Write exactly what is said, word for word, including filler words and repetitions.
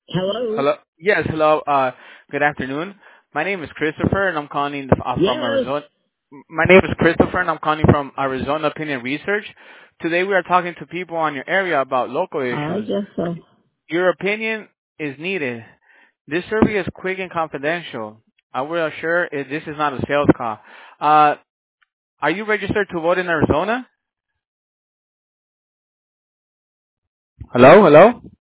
Hello? Hello. Yes, hello. Uh, good afternoon. My name is Christopher, and I'm calling uh, from Yes. Arizona. My name is Christopher, and I'm calling from Arizona Opinion Research. Today, we are talking to people on your area about local I issues. guess so. Your opinion is needed. This survey is quick and confidential. I will assure it, this is not a sales call. Uh, are you registered to vote in Arizona? Hello, hello.